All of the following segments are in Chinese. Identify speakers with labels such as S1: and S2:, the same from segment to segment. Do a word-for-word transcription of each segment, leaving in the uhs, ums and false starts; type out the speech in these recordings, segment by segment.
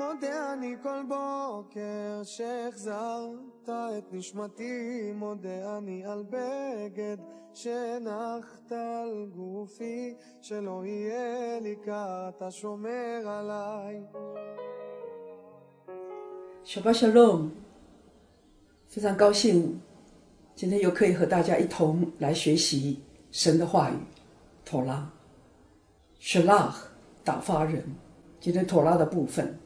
S1: מודה אני כל בוקר שהחזרת את נשמתי, מודה אני על בגד שנחת על גופי, שלא יהיה לי קר, אתה שומר עליי.
S2: Shabbat Shalom， 非常高兴今天又可以和大家一同来学习神的话语妥拉 Shalach 打发人。今天妥拉的部分，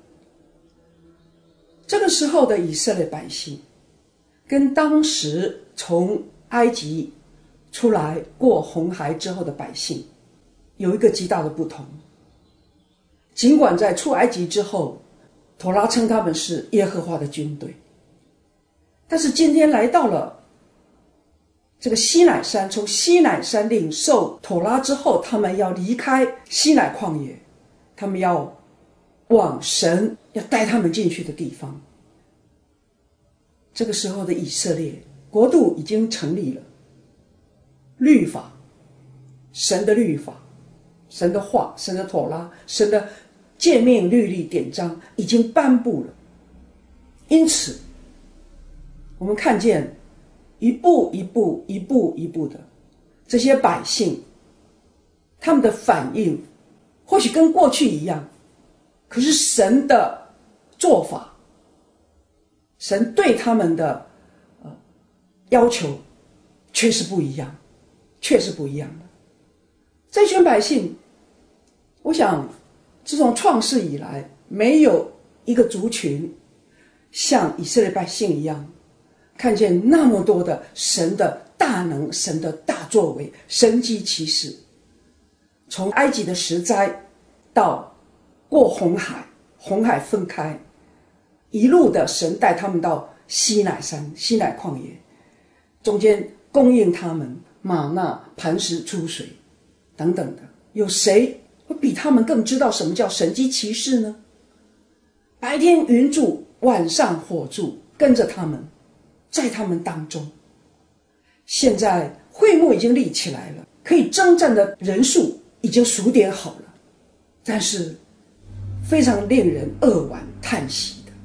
S2: 这个时候的以色列百姓跟当时从埃及出来过红海之后的百姓有一个极大的不同。尽管在出埃及之后妥拉称他们是耶和华的军队，但是今天来到了这个西乃山，从西乃山领受妥拉之后，他们要离开西乃旷野，他们要往神要带他们进去的地方。这个时候的以色列国度已经成立了，律法，神的律法，神的话，神的妥拉，神的诫命律例典章已经颁布了。因此我们看见一步一步一步一步的这些百姓，他们的反应或许跟过去一样，可是神的做法，神对他们的、呃、要求却是不一样，却是不一样的。这群百姓，我想自从创世以来，没有一个族群像以色列百姓一样看见那么多的神的大能，神的大作为，神迹奇事。从埃及的十灾到过红海，红海分开，一路的神带他们到西乃山，西乃旷野，中间供应他们玛纳、磐石出水等等的。有谁会比他们更知道什么叫神迹奇事呢？白天云柱，晚上火柱，跟着他们，在他们当中。现在会幕已经立起来了，可以征战的人数已经数点好了，但是非常令人扼腕叹息的，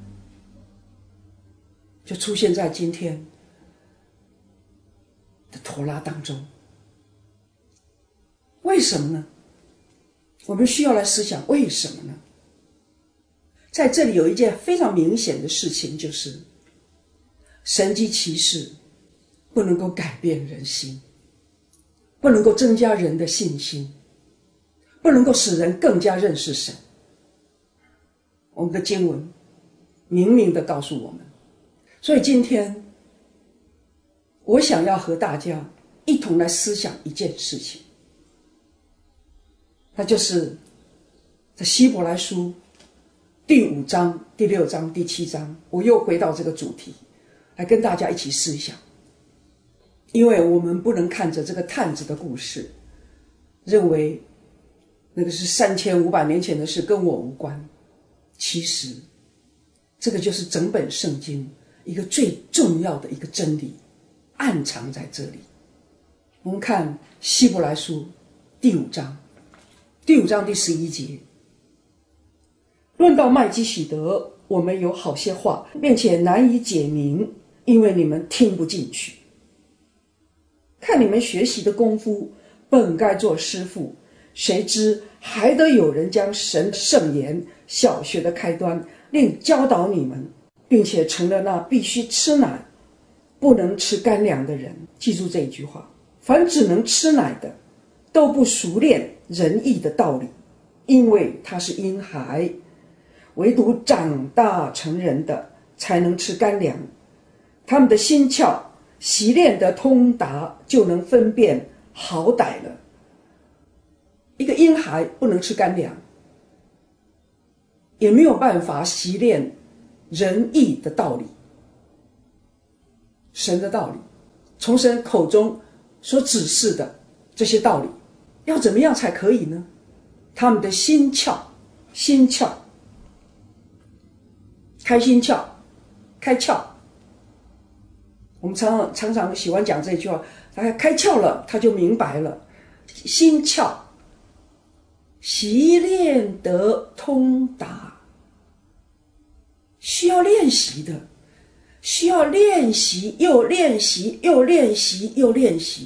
S2: 就出现在今天的妥拉当中。为什么呢？我们需要来思想为什么呢？在这里有一件非常明显的事情，就是神迹奇事不能够改变人心，不能够增加人的信心，不能够使人更加认识神。我们的经文明明地告诉我们，所以今天我想要和大家一同来思想一件事情，那就是在希伯来书第五章、第六章、第七章，我又回到这个主题来跟大家一起思想。因为我们不能看着这个探子的故事认为那个是三千五百年前的事，跟我无关。其实这个就是整本圣经一个最重要的一个真理，暗藏在这里。我们看希伯来书第五章，第五章第十一节，论到麦基洗德，我们有好些话，并且难以解明，因为你们听不进去。看你们学习的功夫，本该做师傅，谁知还得有人将神圣言小学的开端另教导你们，并且成了那必须吃奶不能吃干粮的人。记住这一句话，凡只能吃奶的都不熟练仁义的道理，因为他是婴孩，唯独长大成人的才能吃干粮。他们的心窍习练得通达，就能分辨好歹了。一个婴孩不能吃干粮，也没有办法习练仁义的道理，神的道理，从神口中所指示的这些道理，要怎么样才可以呢？他们的心窍，心窍，开心窍，开窍。我们常常常常喜欢讲这句话，他开窍了，他就明白了。心窍，习练得通达， 练习的，需要练习又练习又练习又练习，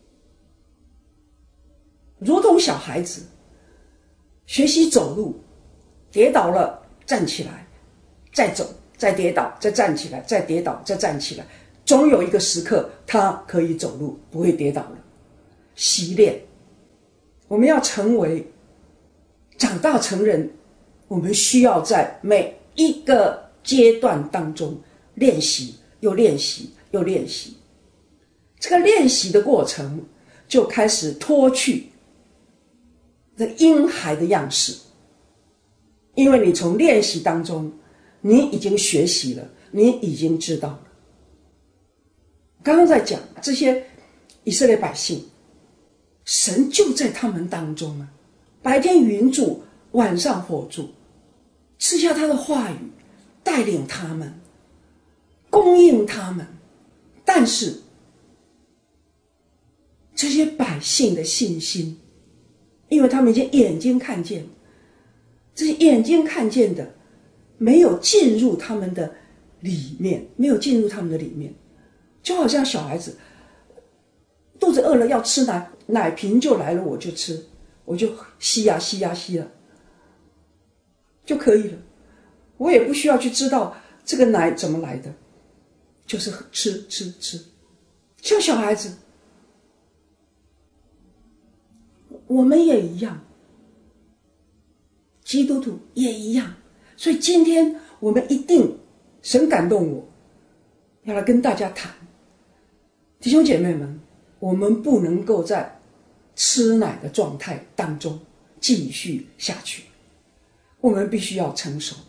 S2: 如同小孩子学习走路，跌倒了站起来，再走，再跌倒，再站起来，再跌倒，再站起来，总有一个时刻他可以走路，不会跌倒了。习练，我们要成为长大成人，我们需要在每一个阶段当中练习又练习又练习。这个练习的过程就开始脱去这婴孩的样式，因为你从练习当中你已经学习了，你已经知道了。刚刚在讲这些以色列百姓，神就在他们当中啊，白天云柱，晚上火柱，赐下他的话语，带领他们，供应他们。但是这些百姓的信心，因为他们已经眼睛看见，这些眼睛看见的没有进入他们的里面，没有进入他们的里面，就好像小孩子肚子饿了要吃奶，奶瓶就来了，我就吃，我就吸呀吸呀吸了就可以了，我也不需要去知道这个奶怎么来的，就是吃吃吃，像小孩子。我们也一样，基督徒也一样。所以今天我们一定，神感动我要来跟大家谈，弟兄姐妹们，我们不能够在吃奶的状态当中继续下去，我们必须要成熟。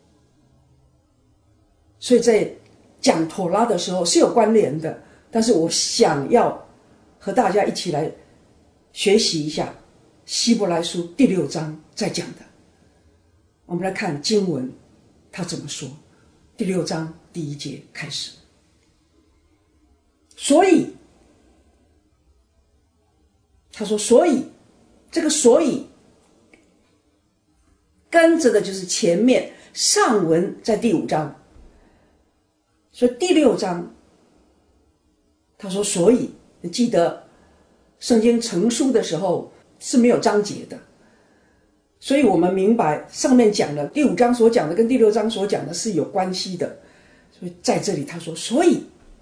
S2: 所以在讲妥拉的时候是有关联的，但是我想要和大家一起来学习一下希伯来书第六章在讲的。我们来看经文他怎么说。第六章第一节开始，所以他说，所以这个所以跟着的就是前面上文在第五章，所以第六章他说，所以你记得圣经成书的时候是没有章节的，所以我们明白上面讲的第五章所讲的跟第六章所讲的是有关系的。所以在这里他说，所以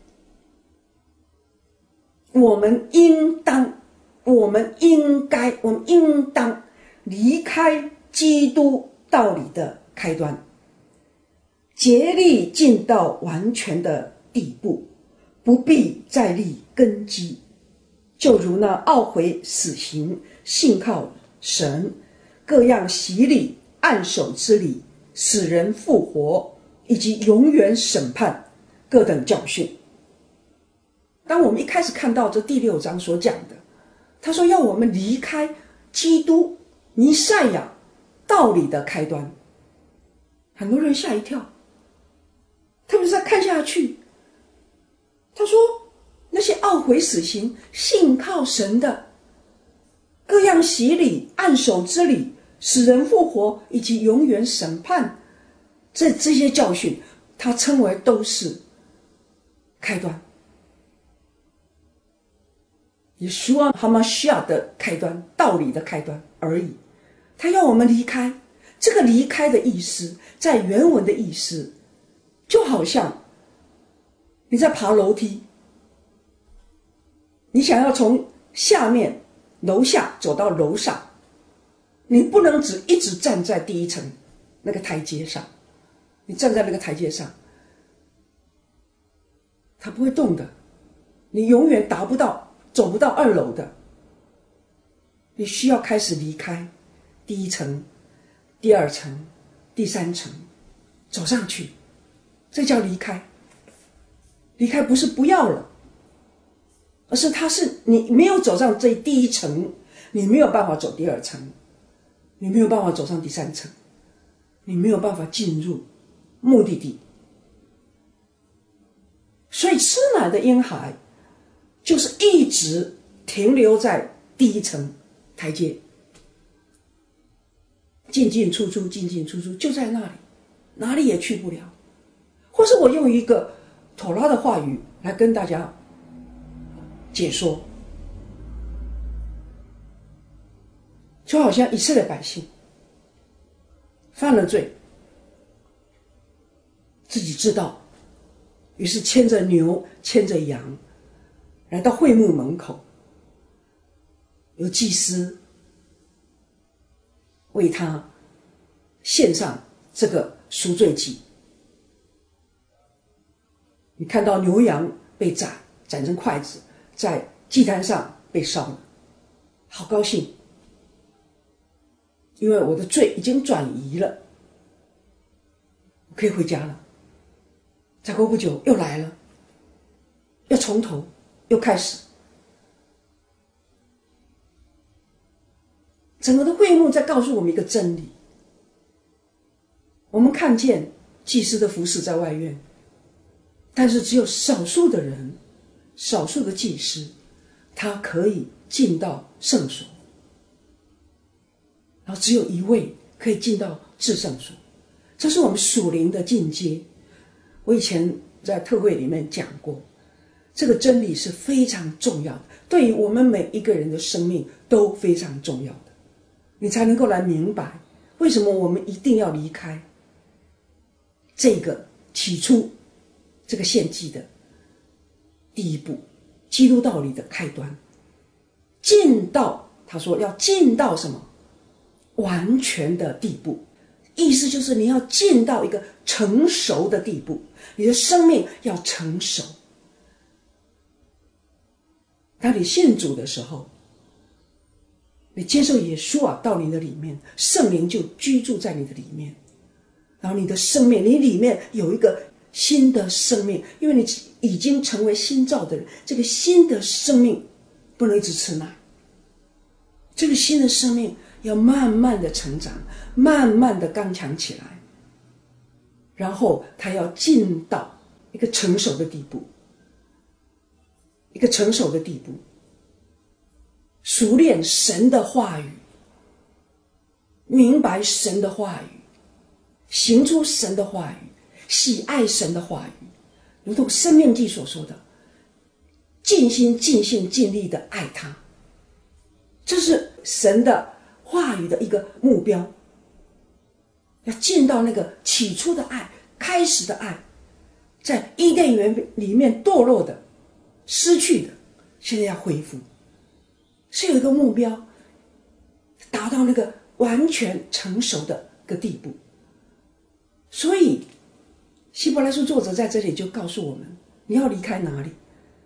S2: 我们应当我们应该我们应当离开基督道理的开端，竭力进到完全的地步，不必再立根基，就如那懊悔死刑，信靠神，各样洗礼、按手之礼、使人复活，以及永远审判各等教训。当我们一开始看到这第六章所讲的，他说要我们离开基督弥赛亚道理的开端，很多人吓一跳，特别是在看下去，他说那些懊悔死刑、信靠神的，各样洗礼、按手之礼、使人复活，以及永远审判，这这些教训他称为都是开端，耶稣哈马西亚的开端，道理的开端而已。他要我们离开，这个离开的意思在原文的意思就好像你在爬楼梯，你想要从下面楼下走到楼上，你不能只一直站在第一层那个台阶上，你站在那个台阶上它不会动的，你永远达不到走不到二楼的。你需要开始离开第一层、第二层、第三层，走上去，这叫离开。离开不是不要了，而是它是你没有走上这第一层，你没有办法走第二层，你没有办法走上第三层，你没有办法进入目的地。所以吃奶的婴孩就是一直停留在第一层台阶，进进出出进进出出，就在那里，哪里也去不了。 或是我用一个妥拉的话语来跟大家解说，就好像以色列百姓犯了罪，自己知道，于是牵着牛牵着羊来到会幕门口，由祭司为他献上这个赎罪祭。你看到牛羊被斩斩成筷子，在祭坛上被烧了，好高兴，因为我的罪已经转移了，我可以回家了。再过不久又来了，要从头又开始。整个的会幕在告诉我们一个真理，我们看见祭司的服侍在外院，但是只有少数的人，少数的祭司，他可以进到圣所，然后只有一位可以进到至圣所，这是我们属灵的进阶。我以前在特会里面讲过，这个真理是非常重要的，对于我们每一个人的生命都非常重要的，你才能够来明白为什么我们一定要离开这个起初这个献祭的第一步，基督道理的开端，进到他说要进到什么完全的地步，意思就是你要进到一个成熟的地步，你的生命要成熟。当你信主的时候，你接受耶稣啊到你的里面，圣灵就居住在你的里面，然后你的生命，你里面有一个新的生命，因为你已经成为新造的人，这个新的生命不能一直吃奶，这个新的生命要慢慢的成长，慢慢的刚强起来，然后他要进到一个成熟的地步，一个成熟的地步，熟练神的话语，明白神的话语，行出神的话语，喜爱神的话语，如同申命记所说的，尽心尽性尽力的爱他，这是神的话语的一个目标，要进到那个起初的爱，开始的爱，在伊甸园里面堕落的失去的，现在要恢复，是有一个目标，达到那个完全成熟的一个地步。所以希伯来书作者在这里就告诉我们，你要离开哪里，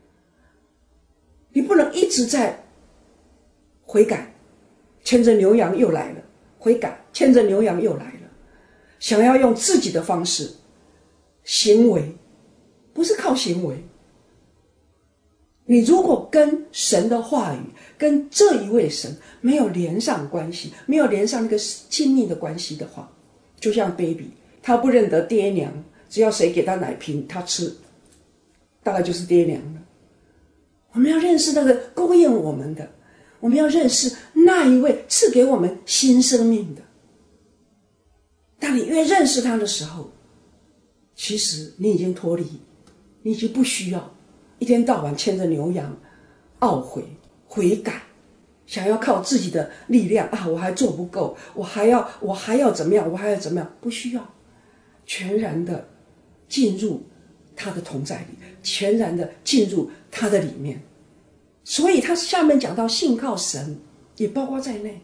S2: 你不能一直在悔改，牵着牛羊又来了，悔改牵着牛羊又来了，想要用自己的方式行为，不是靠行为。你如果跟神的话语，跟这一位神没有连上关系，没有连上那个亲密的关系的话，就像 baby， 他不认得爹娘，只要谁给他奶瓶他吃，大概就是爹娘了。我们要认识那个供应我们的，我们要认识那一位赐给我们新生命的。当你越认识他的时候，其实你已经脱离，你已经不需要一天到晚牵着牛羊懊悔悔改，想要靠自己的力量啊，我还做不够，我还要我还要怎么样，我还要怎么样，不需要，全然的进入他的同在里，全然的进入他的里面。所以他下面讲到信靠神也包括在内。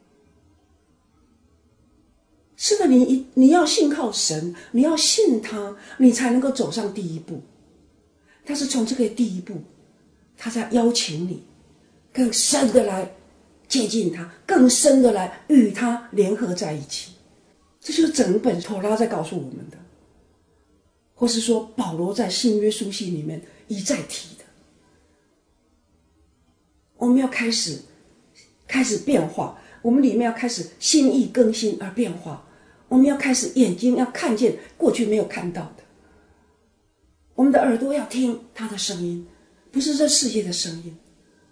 S2: 是的，你你要信靠神，你要信他，你才能够走上第一步。但是从这个第一步，他在邀请你更深的来接近他，更深的来与他联合在一起。这就是整本妥拉在告诉我们的，或是说保罗在新约书信里面一再提的。我们要开始开始变化，我们里面要开始心意更新而变化，我们要开始眼睛要看见过去没有看到的，我们的耳朵要听他的声音，不是这世界的声音，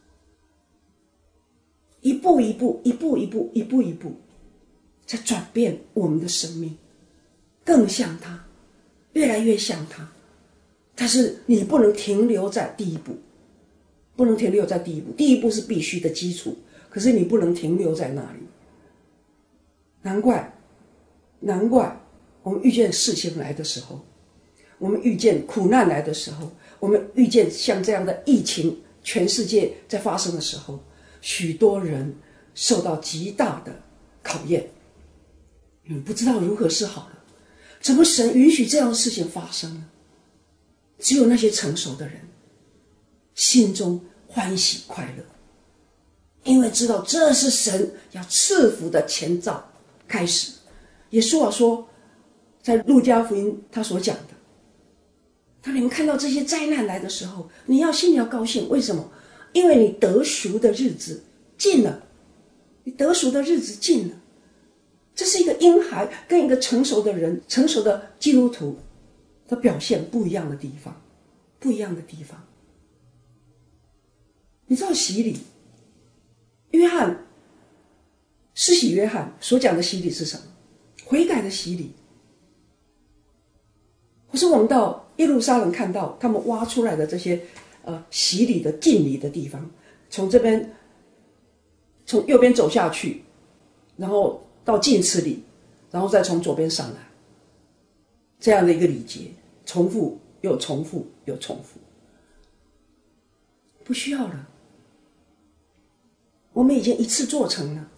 S2: 一步一步一步一步一步一步在转变我们的生命，更像他， 越来越像他。但是你不能停留在第一步，不能停留在第一步，第一步是必须的基础，可是你不能停留在那里。难怪难怪我们遇见事情来的时候，我们遇见苦难来的时候，我们遇见像这样的疫情全世界在发生的时候，许多人受到极大的考验，你不知道如何是好了。怎么神允许这样的事情发生呢？只有那些成熟的人心中欢喜快乐，因为知道这是神要赐福的前兆开始。耶稣啊说，在路加福音他所讲的，当你们看到这些灾难来的时候，你要心里要高兴。为什么？因为你得赎的日子近了，你得赎的日子近了。这是一个婴孩跟一个成熟的人，成熟的基督徒的表现不一样的地方，不一样的地方。你知道洗礼，约翰施洗约翰所讲的洗礼是什么？悔改的洗礼。或是我们到耶路撒冷看到他们挖出来的这些呃洗礼的敬礼的地方，从这边从右边走下去，然后到进池里，然后再从左边上来，这样的一个礼节，重复又重复又重复。不需要了，我们已经一次做成了。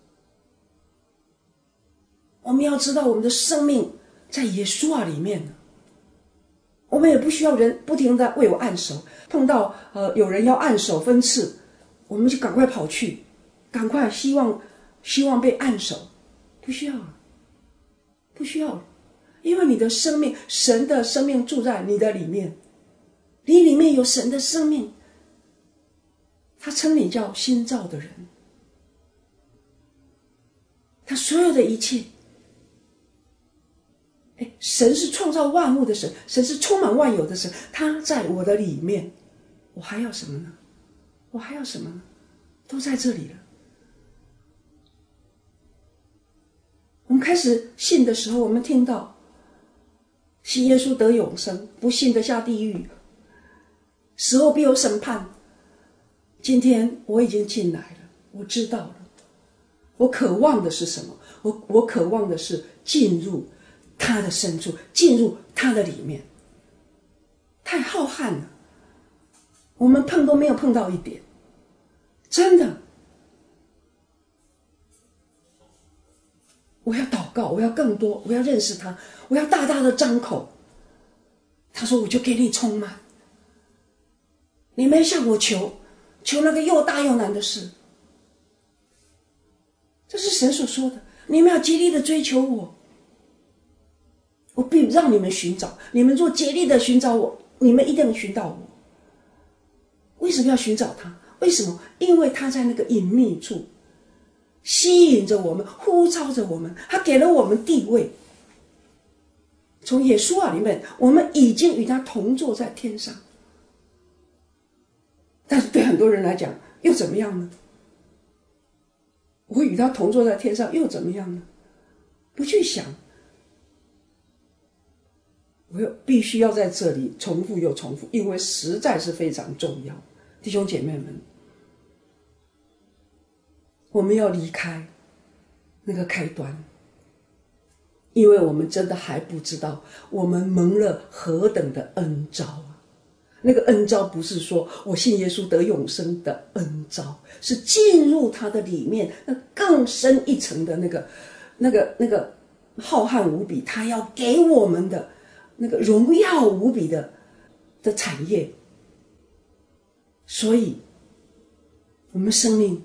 S2: 我们要知道我们的生命在耶稣啊里面了，我们也不需要人不停地为我按手，碰到呃有人要按手分赐，我们就赶快跑去，赶快希望希望被按手，不需要了，不需要了，因为你的生命，神的生命住在你的里面，你里面有神的生命，他称你叫新造的人，他所有的一切，哎，神是创造万物的神，神是充满万有的神，他在我的里面，我还要什么呢？我还要什么呢？都在这里了。我们开始信的时候，我们听到信耶稣得永生，不信的下地狱，死后必有审判。今天我已经进来了，我知道了，我渴望的是什么？我我渴望的是进入他的深处，进入他的里面。太浩瀚了，我们碰都没有碰到一点，真的。我要祷告，我要更多，我要认识他，我要大大的张口。他说我就给你充满，你们向我求，求那个又大又难的事。这是神所说的，你们要竭力的追求我，我必让你们寻找，你们若竭力的寻找我，你们一定能寻到我。为什么要寻找他？为什么？因为他在那个隐秘处吸引着我们，呼召着我们，他给了我们地位。从耶稣啊里面，我们已经与他同坐在天上。但是对很多人来讲，又怎么样呢？我与他同坐在天上，又怎么样呢？不去想，我必须要在这里重复又重复，因为实在是非常重要。弟兄姐妹们，我们要离开那个开端，因为我们真的还不知道我们蒙了何等的恩召啊！那个恩召不是说我信耶稣得永生的恩召，是进入他的里面，那更深一层的那个那个那个浩瀚无比，他要给我们的那个荣耀无比的的产业。所以我们生命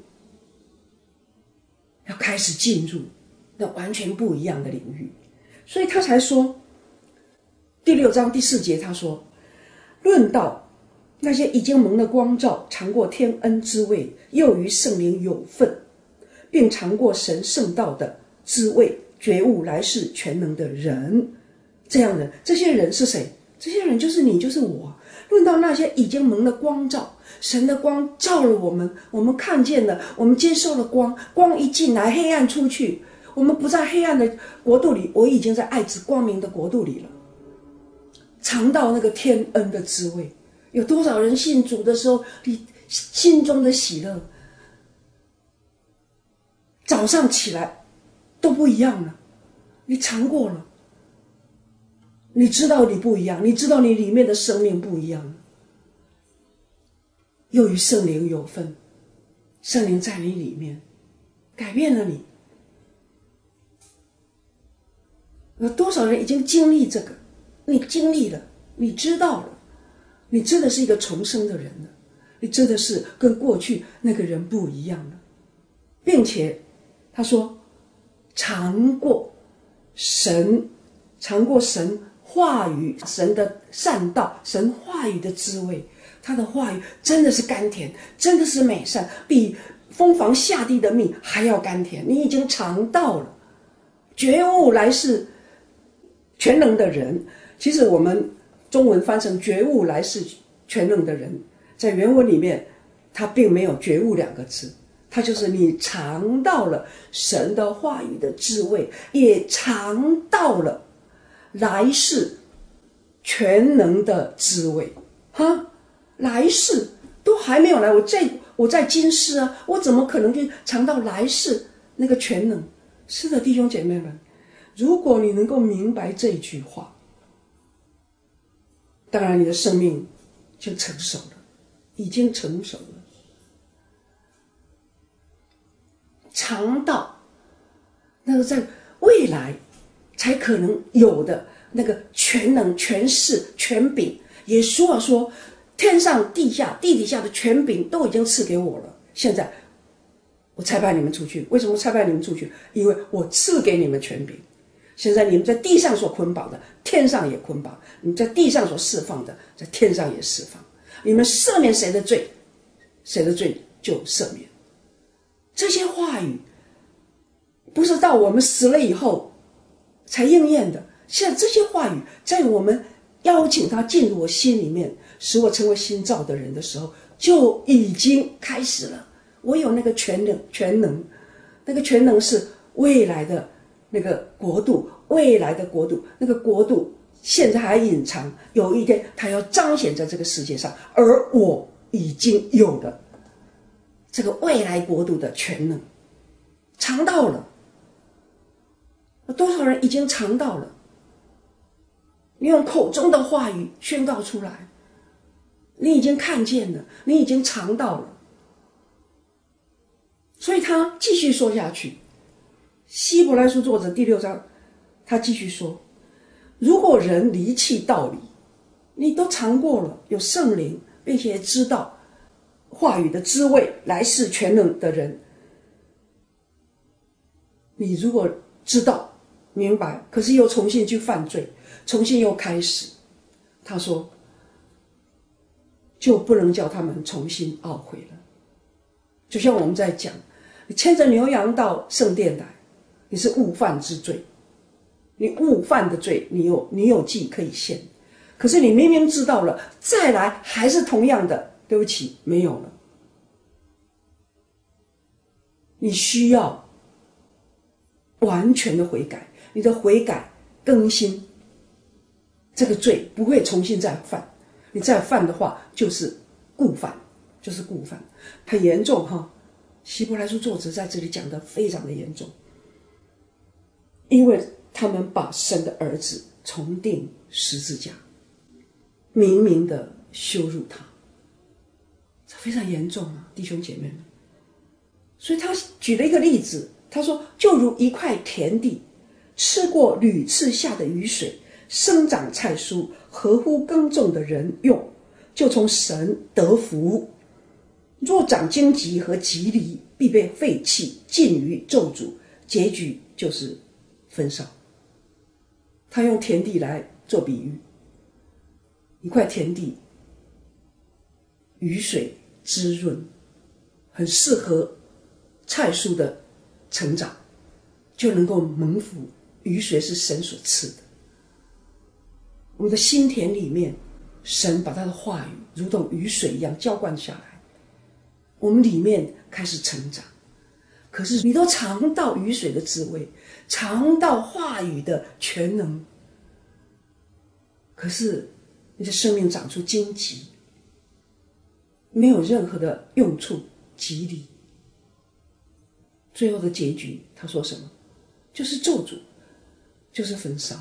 S2: 要开始进入那完全不一样的领域。所以他才说第六章第四节，他说论到那些已经蒙了光照，尝过天恩之味，又与圣灵有份，并尝过神圣道的滋味，觉悟来世全能的人，这样的这些人是谁？这些人就是你，就是我。论到那些已经蒙了光照，神的光照了我们，我们看见了，我们接受了光，光一进来，黑暗出去，我们不在黑暗的国度里，我已经在爱子光明的国度里了。 尝到那个天恩的滋味。有多少人信主的时候，你心中的喜乐，早上起来都不一样了。你尝过了，你知道你不一样，你知道你里面的生命不一样了。又与圣灵有份，圣灵在你里面改变了你。有多少人已经经历这个？你经历了，你知道了，你真的是一个重生的人了，你真的是跟过去那个人不一样了，并且他说尝过神，尝过神话语，神的善道，神话语的滋味。他的话语真的是甘甜，真的是美善，比蜂房下地的蜜还要甘甜。你已经尝到了，觉悟来世全能的人。其实我们中文翻成觉悟来世全能的人，在原文里面他并没有觉悟两个字，他就是你尝到了神的话语的滋味，也尝到了来世全能的滋味。哈，来世都还没有来，我在我在今世啊，我怎么可能去尝到来世那个全能？是的，弟兄姐妹们，如果你能够明白这句话，当然你的生命就成熟了，已经成熟了。尝到那个在未来才可能有的那个全能、权势、权柄。耶稣啊说，天上地下地底下的权柄都已经赐给我了，现在我差派你们出去。为什么差派你们出去？因为我赐给你们权柄。现在你们在地上所捆绑的，天上也捆绑；你们在地上所释放的，在天上也释放。你们赦免谁的罪，谁的罪就赦免。这些话语不是到我们死了以后才应验的，现在这些话语在我们邀请他进入我心里面，使我成为新造的人的时候，就已经开始了。我有那个全能，全能，那个全能是未来的那个国度，未来的国度，那个国度现在还隐藏，有一天它要彰显在这个世界上，而我已经有了这个未来国度的全能，尝到了。多少人已经尝到了？你用口中的话语宣告出来，你已经看见了，你已经尝到了。所以他继续说下去，希伯来书作者第六章，他继续说，如果人离弃道理，你都尝过了，有圣灵，并且知道话语的滋味，来世全能的人，你如果知道明白，可是又重新去犯罪，重新又开始，他说就不能叫他们重新懊悔了。就像我们在讲，你牵着牛羊到圣殿来，你是误犯之罪，你误犯的罪，你有你有祭可以献，可是你明明知道了，再来还是同样的，对不起，没有了。你需要完全的悔改，你的悔改更新，这个罪不会重新再犯，你再犯的话就是故犯，就是故犯，很严重哈。希伯来书作者在这里讲的非常的严重，因为他们把神的儿子重钉十字架，明明的羞辱他，这非常严重啊，弟兄姐妹们。所以他举了一个例子，他说就如一块田地，吃过屡次下的雨水，生长菜蔬，合乎耕种的人用，就从神得福。若长荆棘和棘藜，必被废弃，尽于咒诅，结局就是焚烧。他用田地来做比喻，一块田地，雨水滋润，很适合菜蔬的成长，就能够蒙福。雨水是神所赐的，我们的心田里面，神把他的话语如同雨水一样浇灌下来，我们里面开始成长。可是你都尝到雨水的滋味，尝到话语的全能，可是你的生命长出荆棘，没有任何的用处吉利。最后的结局他说什么？就是咒诅，就是焚烧。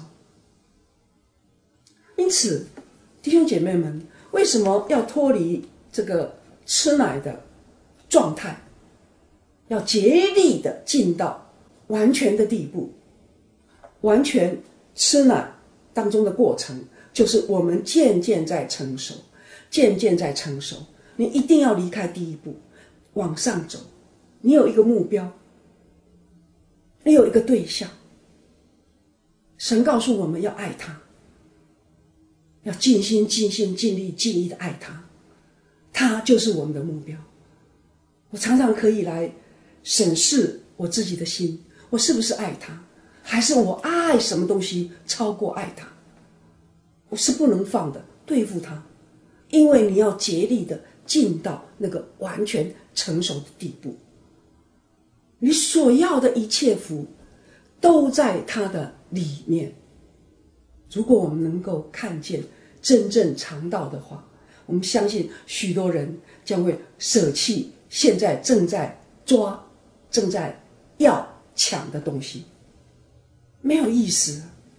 S2: 因此弟兄姐妹们，为什么要脱离这个吃奶的状态，要竭力的进到完全的地步？完全吃奶当中的过程，就是我们渐渐在成熟，渐渐在成熟。你一定要离开第一步，往上走。你有一个目标，你有一个对象。神告诉我们要爱他，要尽心尽性尽力尽意的爱他，他就是我们的目标。我常常可以来审视我自己的心，我是不是爱他，还是我爱什么东西超过爱他？我是不能放的，对付他。因为你要竭力的进到那个完全成熟的地步，你所要的一切福都在他的里面。如果我们能够看见真正尝到的话，我们相信许多人将会舍弃现在正在抓正在要抢的东西，没有意思。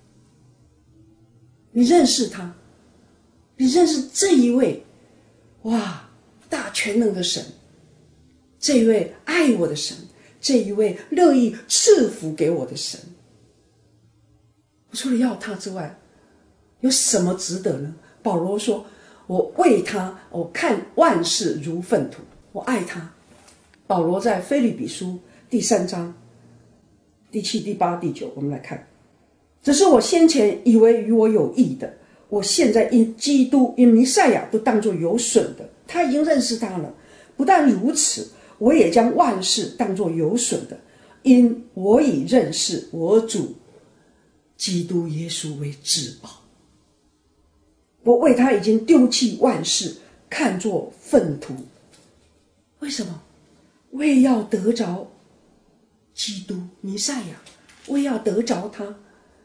S2: 你认识他，你认识这一位哇大全能的神，这一位爱我的神，这一位乐意赐福给我的神。我除了要他之外，有什么值得呢？保罗说，我为他，我看万事如粪土，我爱他。保罗在腓立比书第三章第七、第八、第九，我们来看。只是我先前以为与我有益的，我现在因基督因弥赛亚都当作有损的。他已经认识他了。不但如此，我也将万事当作有损的，因我已认识我主基督耶稣为至宝。我为他已经丢弃万事，看作粪土。为什么？我也要得着基督弥赛亚，我也要得着他，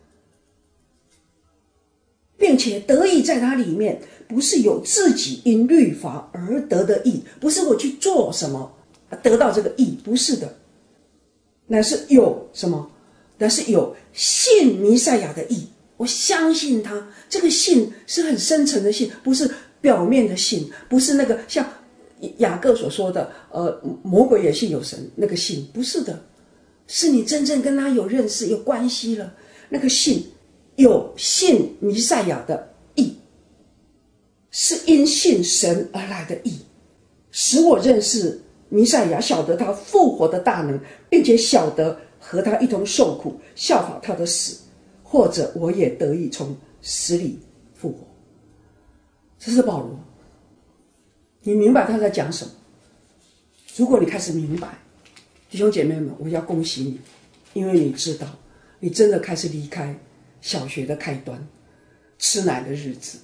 S2: 并且得以在他里面，不是有自己因律法而得的义，不是我去做什么得到这个义，不是的，乃是有什么？乃是有信弥赛亚的义。我相信他，这个信是很深层的信，不是表面的信，不是那个像雅各所说的呃，魔鬼也信有神那个信，不是的，是你真正跟他有认识有关系了，那个信有信弥赛亚的义，是因信神而来的义，使我认识弥赛亚，晓得他复活的大能，并且晓得和他一同受苦，效法他的死，或者我也得以从死里复活。这是保罗，你明白他在讲什么？如果你开始明白，弟兄姐妹们，我要恭喜你，因为你知道你真的开始离开小学的开端，吃奶的日子，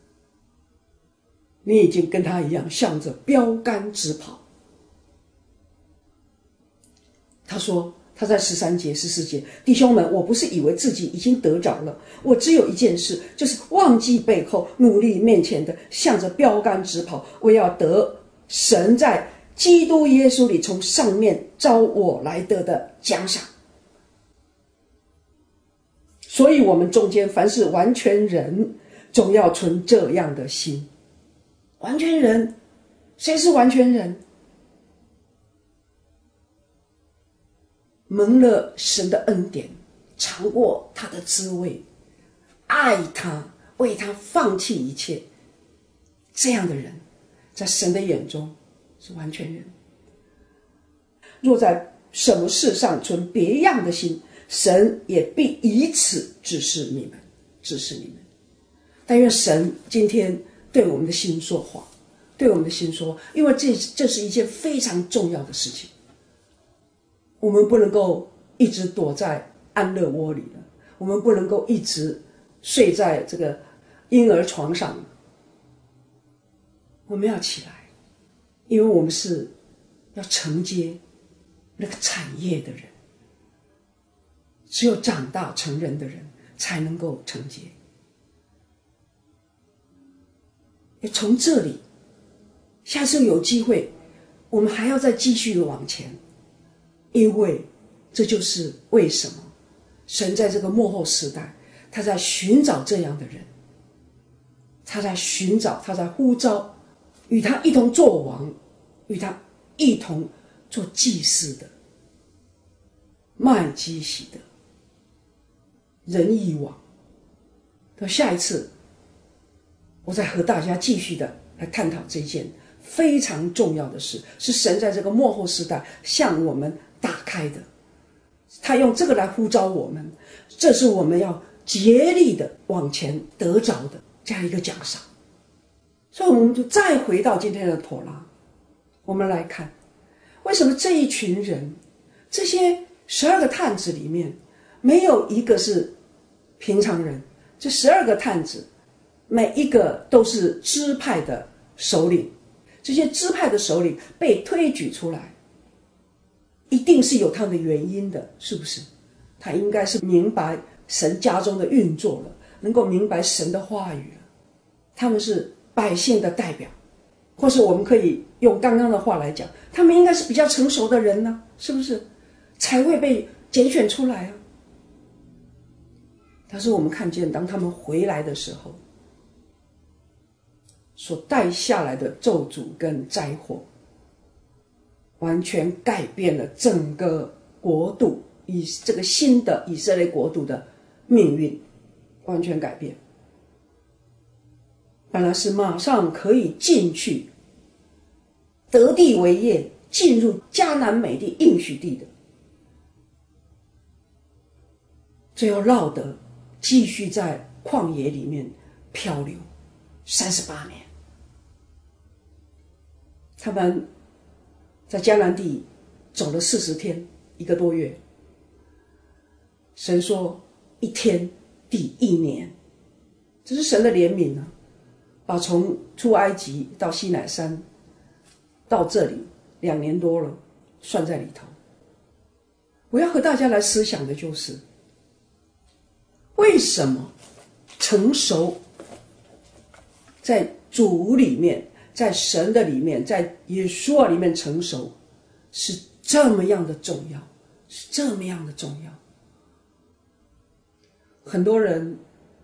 S2: 你已经跟他一样向着标杆直跑。他说，他在十三节十四节，弟兄们，我不是以为自己已经得着了，我只有一件事，就是忘记背后，努力面前的，向着标杆直跑，我要得神在基督耶稣里从上面招我来得的奖赏。所以我们中间凡是完全人，总要存这样的心。完全人，谁是完全人？蒙了神的恩典，尝过他的滋味，爱他，为他放弃一切，这样的人在神的眼中是完全人。若在什么事上存别样的心，神也必以此指示你们，指示你们。但愿神今天对我们的心说话，对我们的心说，因为这这是一件非常重要的事情。我们不能够一直躲在安乐窝里了，我们不能够一直睡在这个婴儿床上，我们要起来，因为我们是要承接那个产业的人，只有长大成人的人才能够承接。 从这里，下次有机会，我们还要再继续的往前，因为这就是为什么神在这个末后时代，他在寻找这样的人，他在寻找，他在呼召与他一同作王，与他一同做祭司的麦基洗德仁义王。到下一次我再和大家继续的来探讨这件非常重要的事，是神在这个末后时代向我们打开的，他用这个来呼召我们，这是我们要竭力的往前得着的这样一个奖赏。所以我们就再回到今天的妥拉，我们来看为什么这一群人，这些十二个探子里面没有一个是平常人，这十二个探子每一个都是支派的首领，这些支派的首领被推举出来，一定是有他的原因的，是不是？他应该是明白神家中的运作了，能够明白神的话语了，他们是百姓的代表，或是我们可以用刚刚的话来讲，他们应该是比较成熟的人呢，是不是？才会被拣选出来啊。但是我们看见当他们回来的时候，所带下来的咒诅跟灾祸，完全改变了整个国度，以这个新的以色列国度的命运，完全改变。本来是马上可以进去得地为业，进入迦南美地应许地的，最后落得继续在旷野里面漂流三十八年。他们在迦南地走了四十天，一个多月。神说一天抵一年，这是神的怜悯啊！把从出埃及到西乃山到这里两年多了算在里头。我要和大家来思想的就是，为什么成熟在主里面，在神的里面，在耶稣啊里面成熟是这么样的重要，是这么样的重要。很多人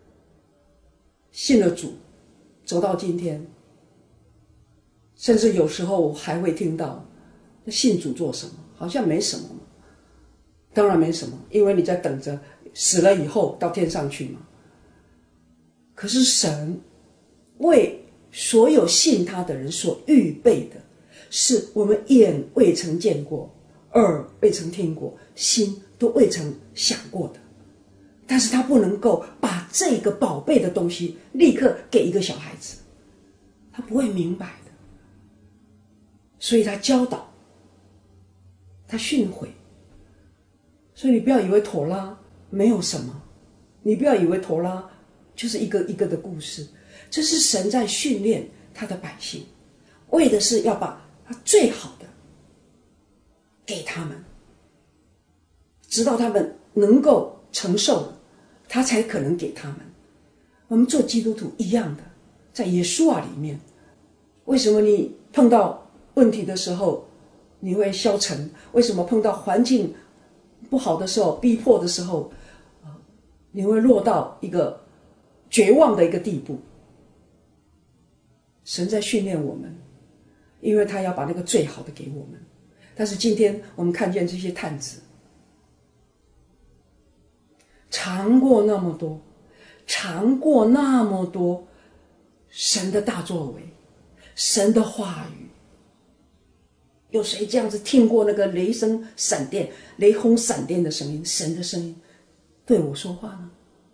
S2: 信了主，走到今天，甚至有时候还会听到信主做什么，好像没什么嘛。当然没什么，因为你在等着死了以后到天上去嘛。可是神为所有信他的人所预备的，是我们眼未曾见过，耳未曾听过，心都未曾想过的。但是他不能够把这个宝贝的东西立刻给一个小孩子，他不会明白的。所以他教导，他训诲。所以你不要以为妥拉没有什么，你不要以为妥拉就是一个一个的故事，这是神在训练他的百姓，为的是要把他最好的给他们，直到他们能够承受了，他才可能给他们。我们做基督徒一样的，在耶稣啊里面，为什么你碰到问题的时候你会消沉？为什么碰到环境不好的时候，逼迫的时候，你会落到一个绝望的一个地步？神在训练我们，因为他要把那个最好的给我们。但是今天我们看见这些探子尝过那么多，尝过那么多神的大作为，神的话语。有谁这样子听过那个雷声闪电、雷轰闪电的声音，神的声音对我说话呢？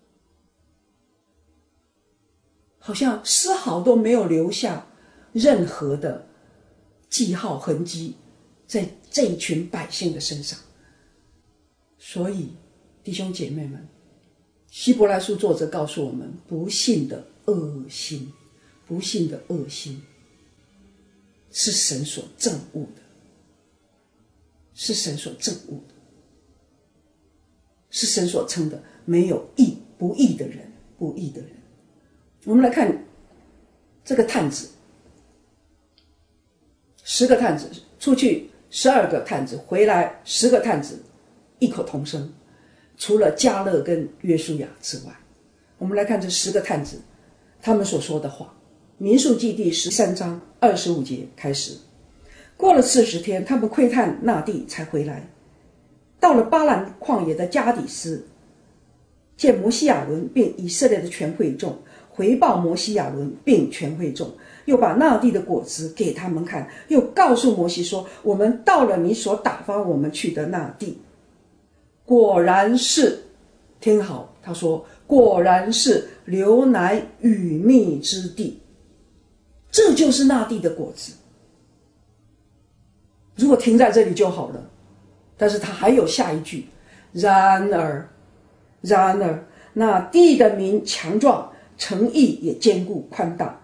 S2: 好像丝毫都没有留下任何的记号痕迹在这一群百姓的身上。所以弟兄姐妹们，希伯来书作者告诉我们，不信的恶心，不信的恶心是神所憎恶的，是神所憎恶的，是神所称的没有义不义的人，不义的人。我们来看这个探子，十个探子出去，十二个探子回来，十个探子异口同声，除了迦勒跟约书亚之外。我们来看这十个探子他们所说的话。民数记第十三章二十五节开始，过了四十天，他们窥探那地才回来，到了巴兰旷野的加底斯，见摩西亚伦并以色列的全会众，回报摩西亚伦并全会众，又把那地的果子给他们看，又告诉摩西说，我们到了你所打发我们去的那地，果然是，听好，他说果然是流奶与蜜之地，这就是那地的果子。如果停在这里就好了，但是他还有下一句，然而然而那地的民强壮，城邑也坚固宽大，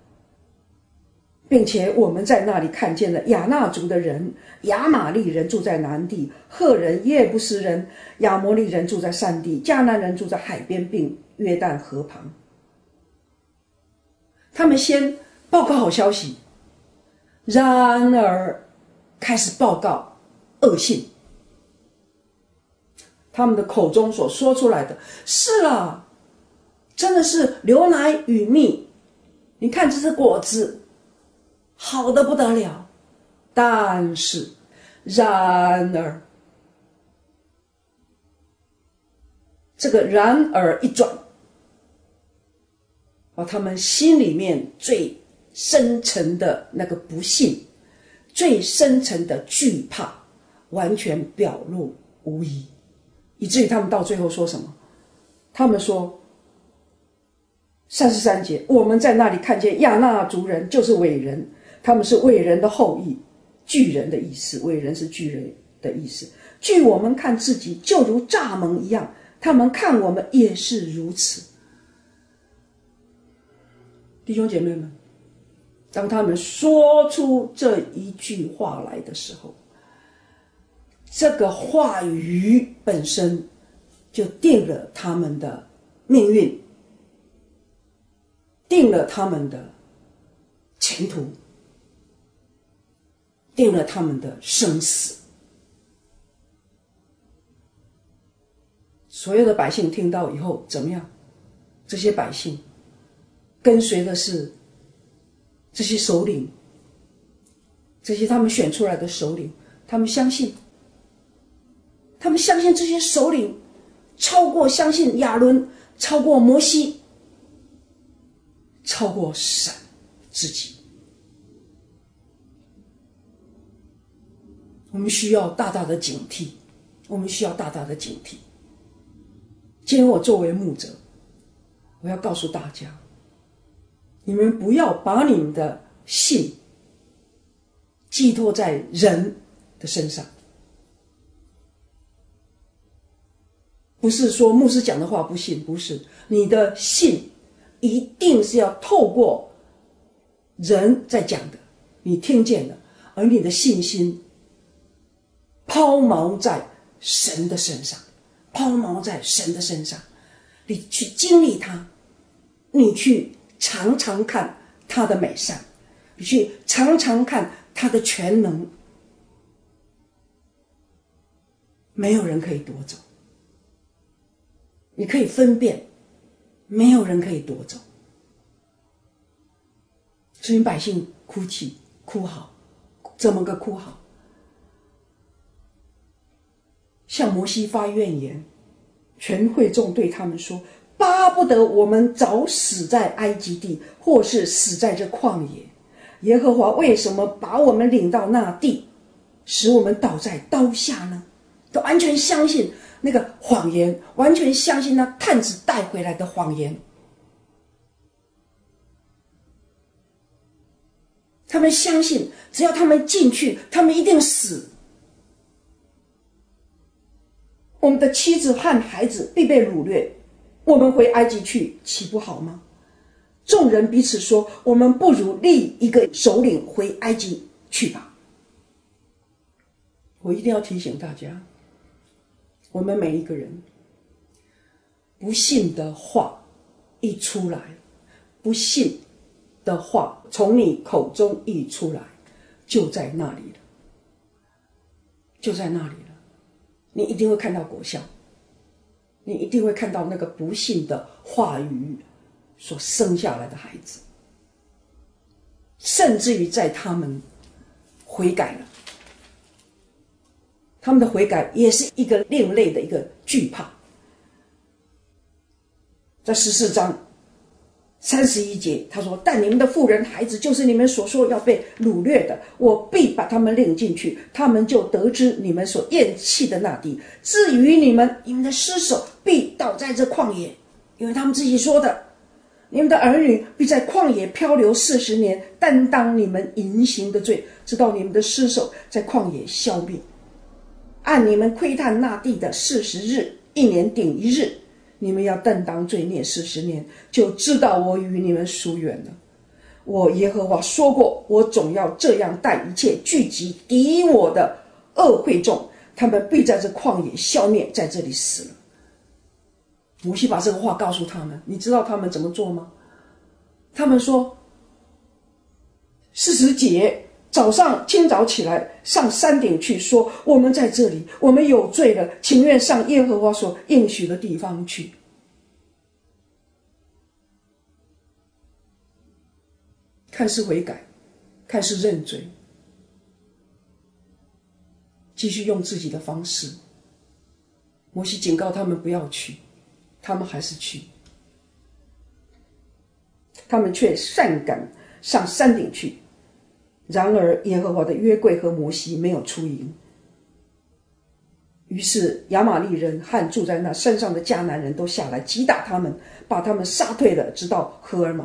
S2: 并且我们在那里看见了亚衲族的人，亚玛利人住在南地，赫人、耶布斯人、亚摩利人住在山地，迦南人住在海边并约旦河旁。他们先报告好消息，然而开始报告恶信。他们的口中所说出来的，是啦，真的是流奶与蜜，你看这只果子好得不得了，但是然而，这个然而一转，把他们心里面最深沉的那个不信，最深沉的惧怕完全表露无遗，以至于他们到最后说什么？他们说三十三节，我们在那里看见亚衲族人，就是伟人，他们是伟人的后裔，巨人的意思，伟人是巨人的意思。据我们看自己，就如蚱蜢一样，他们看我们也是如此。弟兄姐妹们，当他们说出这一句话来的时候，这个话语本身就定了他们的命运，定了他们的前途，定了他们的生死。所有的百姓听到以后怎么样？这些百姓跟随的是这些首领，这些他们选出来的首领，他们相信，他们相信这些首领超过相信亚伦，超过摩西，超过神自己。我们需要大大的警惕，我们需要大大的警惕。今天我作为牧者，我要告诉大家，你们不要把你们的信寄托在人的身上。不是说牧师讲的话不信，不是，你的信一定是要透过人在讲的，你听见的，而你的信心抛锚在神的身上，抛锚在神的身上，你去经历它，你去常常看他的美善，你去常常看他的全能，没有人可以夺走。你可以分辨，没有人可以夺走。所以百姓哭泣哭嚎，怎么个哭嚎？向摩西发怨言，全会众对他们说，巴不得我们早死在埃及地，或是死在这旷野。耶和华为什么把我们领到那地，使我们倒在刀下呢？都完全相信那个谎言，完全相信那探子带回来的谎言。他们相信只要他们进去，他们一定死。我们的妻子和孩子必被掳掠，我们回埃及去岂不好吗？众人彼此说，我们不如立一个首领回埃及去吧。我一定要提醒大家，我们每一个人不信的话一出来，不信的话从你口中溢出来，就在那里了，就在那里了。你一定会看到果效，你一定会看到那个不信的话语所生下来的孩子，甚至于在他们悔改了，他们的悔改也是一个另类的一个惧怕。在十四章三十一节他说，但你们的妇人孩子就是你们所说要被掳掠的，我必把他们领进去，他们就得知你们所厌弃的那地。至于你们，你们的尸首必倒在这旷野，因为他们自己说的，你们的儿女必在旷野漂流四十年，担当你们淫行的罪，直到你们的尸首在旷野消灭。按你们窥探那地的四十日，一年顶一日，你们要担当罪孽四十年，就知道我与你们疏远了。我耶和华说过，我总要这样待一切聚集敌我的恶会众，他们必在这旷野消灭，在这里死了。摩西把这个话告诉他们，你知道他们怎么做吗？他们说，四十节，早上清早起来，上山顶去，说我们在这里，我们有罪了，情愿上耶和华所应许的地方去。看似悔改，看似认罪，继续用自己的方式。摩西警告他们不要去，他们还是去，他们却擅敢上山顶去。然而耶和华的约柜和摩西没有出营，于是亚玛利人和住在那山上的迦南人都下来击打他们，把他们杀退了，直到荷尔玛。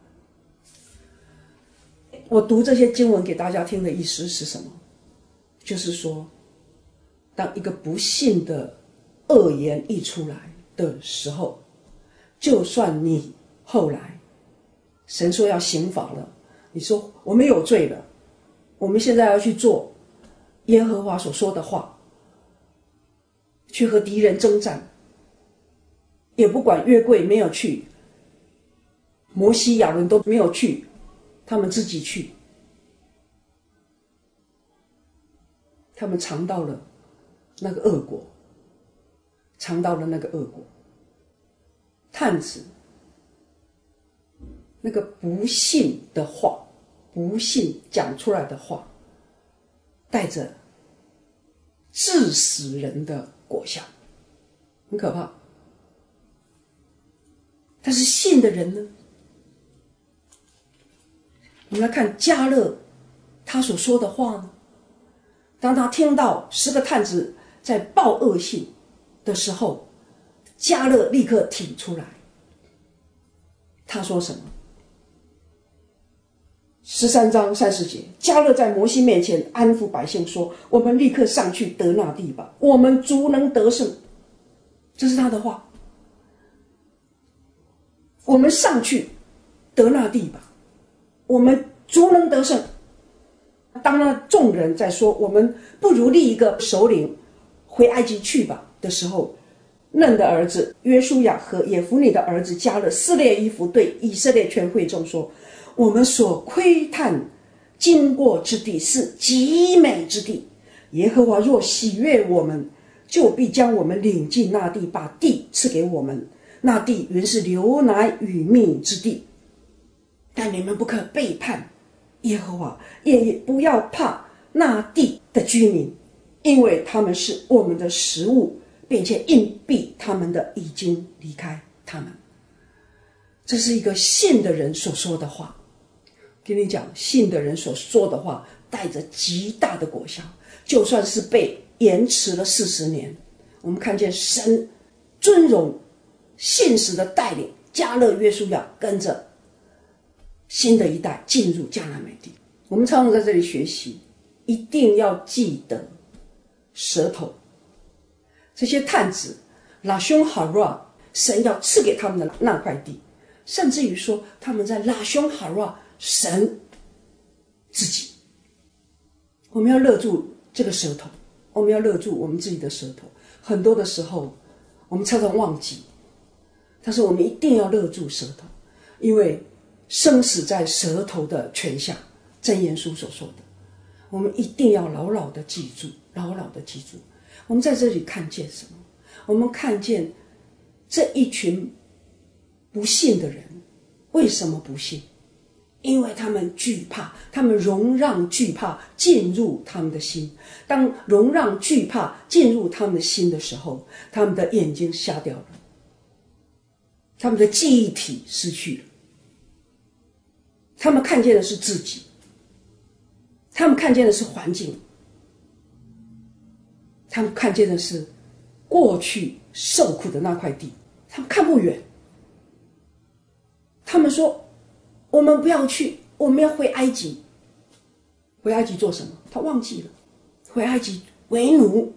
S2: 我读这些经文给大家听的意思是什么？就是说，当一个不信的恶言一出来的时候，就算你后来神说要刑罚了，你说我们有罪了，我们现在要去做耶和华所说的话，去和敌人征战，也不管约柜没有去，摩西亚伦都没有去，他们自己去，他们尝到了那个恶果，尝到了那个恶果。探子那个不信的话，不信讲出来的话，带着致死人的果效，很可怕。但是信的人呢？我们来看迦勒他所说的话呢，当他听到十个探子在报恶信的时候，迦勒立刻挺出来。他说什么？十三章三十节，迦勒在摩西面前安抚百姓说，我们立刻上去得那地吧，我们足能得胜。这是他的话，我们上去得那地吧，我们足能得胜。当那众人在说我们不如立一个首领回埃及去吧的时候，嫩的儿子约书亚和耶孚尼的儿子迦勒撕裂衣服，对以色列全会众说，我们所窥探经过之地是极美之地，耶和华若喜悦我们，就必将我们领进那地，把地赐给我们，那地原是流奶与蜜之地。但你们不可背叛耶和华，也不要怕那地的居民，因为他们是我们的食物，并且硬币他们的已经离开他们。这是一个信的人所说的话。跟你讲，信的人所说的话带着极大的果效，就算是被延迟了四十年，我们看见神尊荣信实的带领，迦勒约书亚跟着新的一代进入迦南美地。我们常常在这里学习，一定要记得舌头。这些探子拉兄哈拉，神要赐给他们的那块地，甚至于说他们在拉兄哈拉神自己。我们要勒住这个舌头，我们要勒住我们自己的舌头。很多的时候我们常常忘记，但是我们一定要勒住舌头，因为生死在舌头的权下，箴言书所说的，我们一定要牢牢的记住，牢牢的记住。我们在这里看见什么？我们看见这一群不信的人，为什么不信？因为他们惧怕，他们容让惧怕进入他们的心。当容让惧怕进入他们的心的时候，他们的眼睛瞎掉了，他们的记忆体失去了，他们看见的是自己，他们看见的是环境，他们看见的是过去受苦的那块地，他们看不远。他们说我们不要去，我们要回埃及。回埃及做什么？他忘记了，回埃及为奴。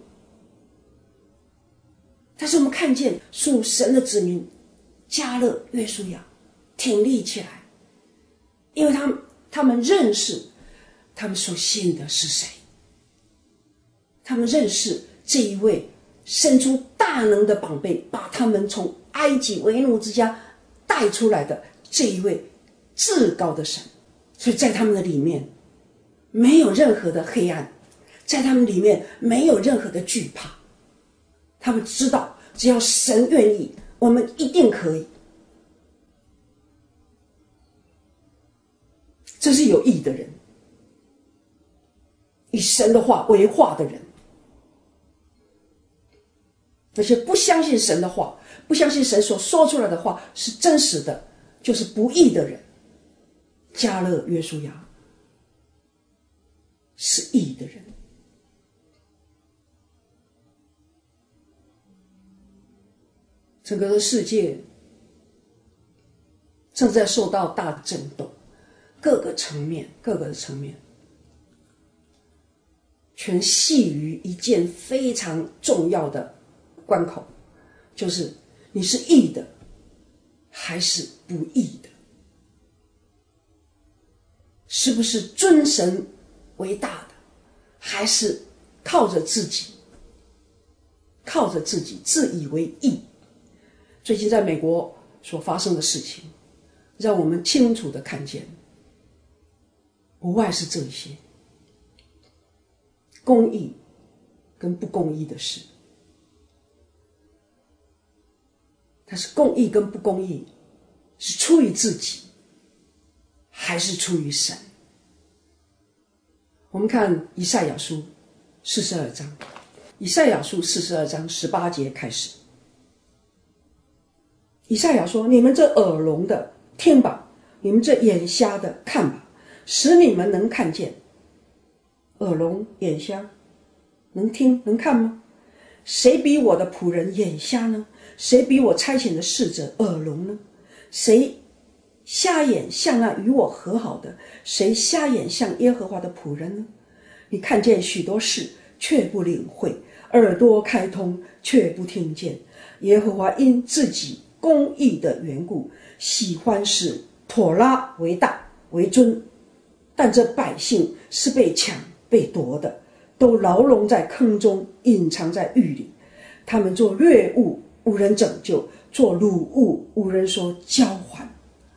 S2: 但是我们看见属神的子民迦勒、约书亚挺立起来，因为他们他们认识他们所信的是谁，他们认识这一位伸出大能的膀臂，把他们从埃及为奴之家带出来的这一位至高的神。所以在他们的里面没有任何的黑暗，在他们里面没有任何的惧怕。他们知道只要神愿意，我们一定可以。这是有义的人，以神的话为话的人。那些不相信神的话，不相信神所说出来的话是真实的，就是不义的人。迦勒、约书亚是义的人。整个的世界正在受到大震动，各个层面各个层面全系于一件非常重要的关口，就是你是义的还是不义的，是不是尊神为大的，还是靠着自己靠着自己自以为义。最近在美国所发生的事情让我们清楚地看见，不外是这些公义跟不公义的事。但是公义跟不公义是出于自己还是出于神？我们看以赛亚书四十二章，以赛亚书四十二章十八节开始。以赛亚说，你们这耳聋的听吧，你们这眼瞎的看吧，使你们能看见。耳聋眼瞎能听能看吗？谁比我的仆人眼瞎呢？谁比我差遣的使者耳聋呢？谁瞎眼像那与我和好的？谁瞎眼像耶和华的仆人呢？你看见许多事却不领会，耳朵开通却不听见。耶和华因自己公义的缘故，喜欢使妥拉为大为尊，但这百姓是被抢被夺的，都牢笼在坑中，隐藏在狱里。他们做掠物，无人拯救；做掳物，无人说交还。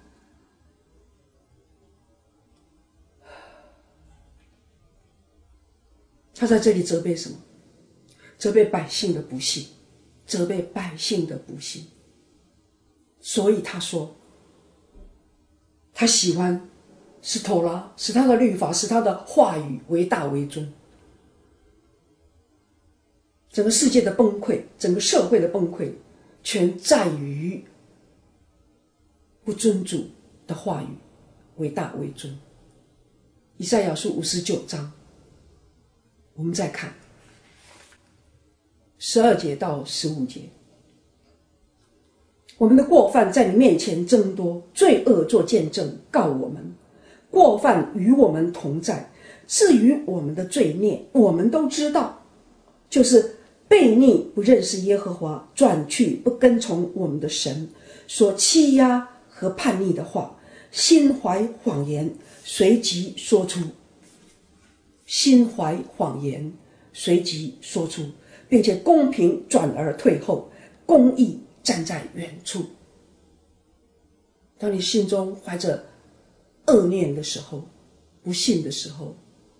S2: 他在这里责备什么？责备百姓的不幸，责备百姓的不幸。所以他说，他喜欢使妥拉，使他的律法，使他的话语为大为尊。整个世界的崩溃，整个社会的崩溃，全在于不尊主的话语为大为尊。以赛亚书五十九章，我们再看十二节到十五节。我们的过犯在你面前增多，罪恶做见证告我们，过犯与我们同在。至于我们的罪孽，我们都知道，就是悖逆不认识耶和华，转去不跟从我们的神，所欺压和叛逆的话，心怀谎言，随即说出。心怀谎言，随即说出，并且公平转而退后，公义站在远处。当你心中怀着恶念的时候，不信的时候，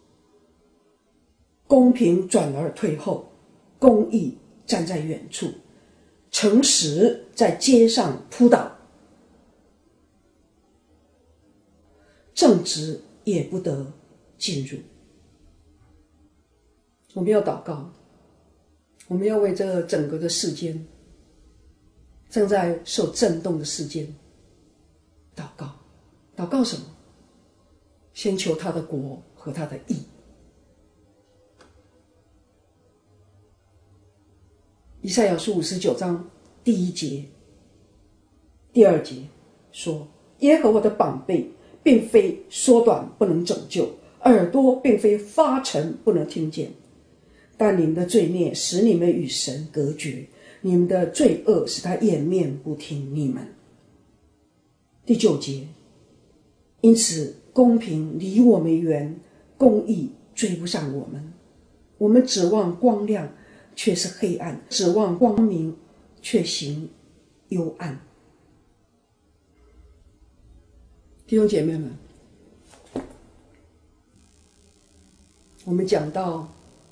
S2: 公平转而退后，公义站在远处，诚实在街上扑倒，正直也不得进入。我们要祷告，我们要为这个整个的世间，正在受震动的世间祷告。祷告什么？先求他的国和他的义。以赛亚书五十九章第一节、第二节说：耶和华的膀臂并非缩短不能拯救，耳朵并非发沉不能听见，但你们的罪孽使你们与神隔绝，你们的罪恶使他掩面不听你们。第九节，因此公平离我们远，公义追不上我们。我们指望光亮，却是黑暗；指望光明，却行幽暗。弟兄姐妹们，我们讲到